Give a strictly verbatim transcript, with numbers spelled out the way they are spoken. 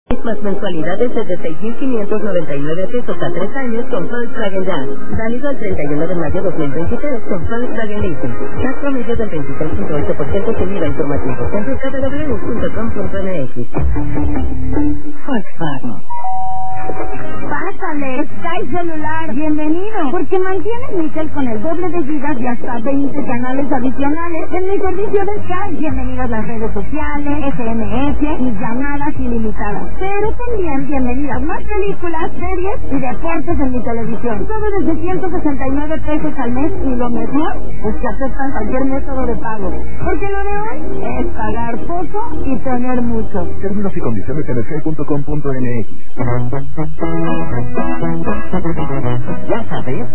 Más mensualidades desde seis mil quinientos noventa y nueve pesos a tres años con Volkswagen Jazz. Válido el treinta y uno de mayo de dos mil veintitrés con Volkswagen Leasing. Tasa promedio del veintitrés punto ocho por ciento sin I V A informativo. En w w w punto com punto m x. Volkswagen. Pásale, Sky Celular, bienvenido, porque mantienes mi cel con el doble de gigas y hasta veinte canales adicionales en mi servicio de Sky. Bienvenidas las redes sociales, S M S y llamadas ilimitadas. Pero también bienvenidas más películas, series y deportes en mi televisión. Todo desde ciento sesenta y nueve pesos al mes y lo mejor es que aceptan cualquier método de pago. Porque lo de hoy es pagar poco y tener mucho. Términos y condiciones en sky punto com punto m x. Ya sabes,